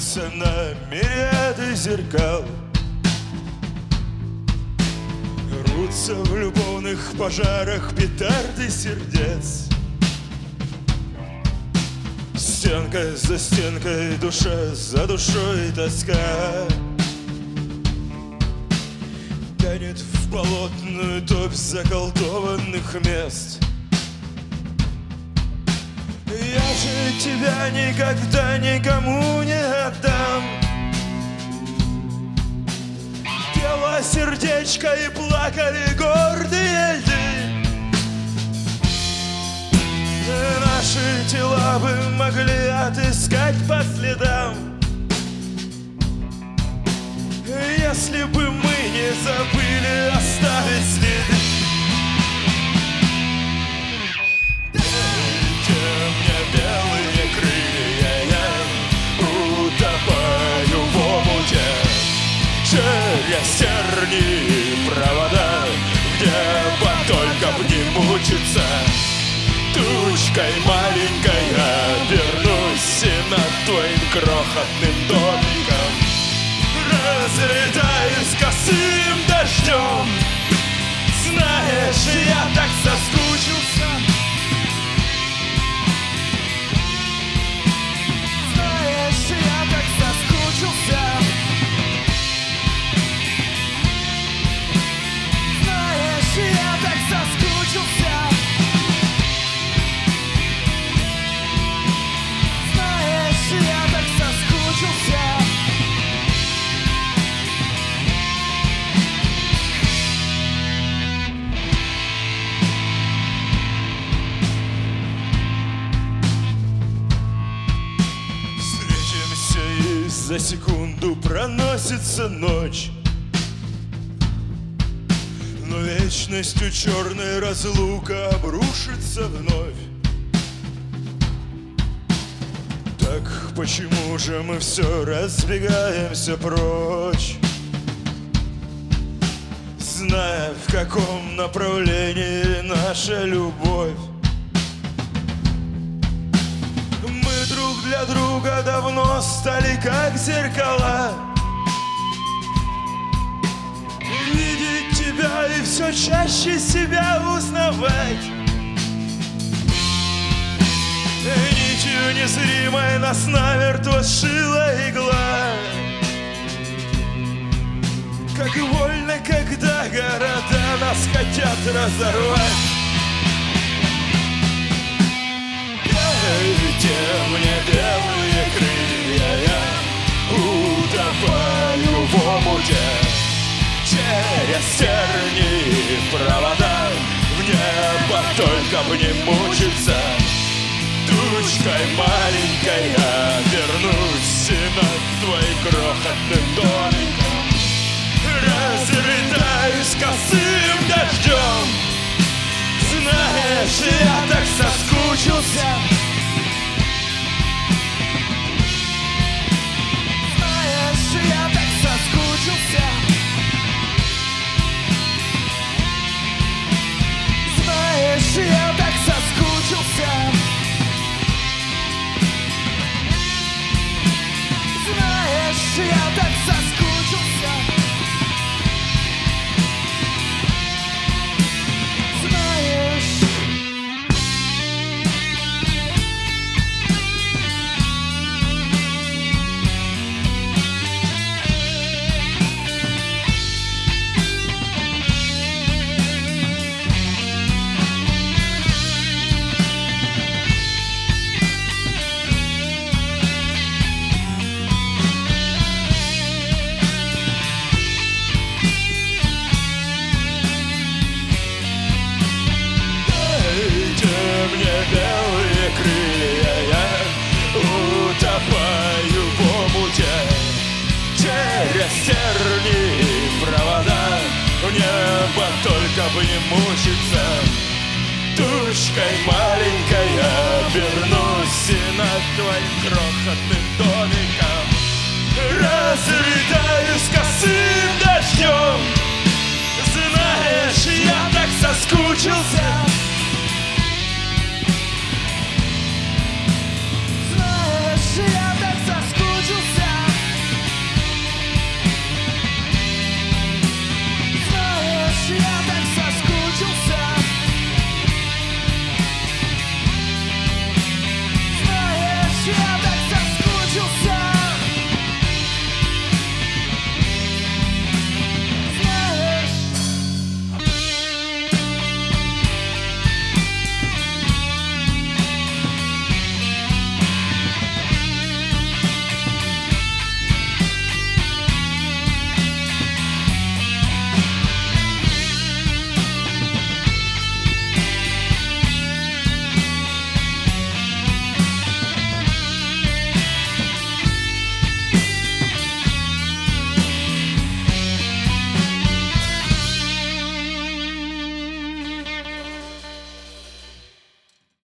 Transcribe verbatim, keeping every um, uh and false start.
рассыплются на мириады зеркал, рвутся в любовных пожарах петарды сердец. Стенка за стенкой, душа за душой тоска тянет в болотную топь заколдованных мест. Я же тебя никогда никому не отдам. Пела сердечко и плакали гордые льды. Наши тела бы могли отыскать по следам, если бы мы не забыли оставить следы. Дайте мне белые крылья, я утопаю в омуте через тернии и провода, где бы только б не мучиться. Тучкой маленькой обернусь и над твоим крохотным домиком разлетаюсь косым дождем. Знаешь, я так соскучился. Знаешь, я так соскучился. Знаешь, я так соскучился. Я так соскучился. Встретимся, и за секунду проносится ночь, но вечностью черная разлука обрушится вновь. Так почему же мы все разбегаемся прочь, зная, в каком направлении наша любовь? Мы друг для друга давно стали как зеркала. Видеть тебя и все чаще себя узнавать. Нитью незримой нас намертво сшила игла. Как больно, когда города нас хотят разорвать. Дайте мне белые крылья, я утопаю в омуте через тернии и провода, в небо только бы не мучиться. Тучкой маленькой обернусь и над твоим крохотным домиком разлетаюсь косым дождем. Знаешь, я так соскучился. Знаешь, я так соскучился. Знаешь, я так соскучился. Я так соскучился. Знаешь. Белые крылья, я утопаю в омуте через тернии и провода, в небо только бы не мучиться. Тучкой маленькой обернусь и над твоим крохотным домиком разлетаюсь косым дождем. Знаешь, я так соскучился.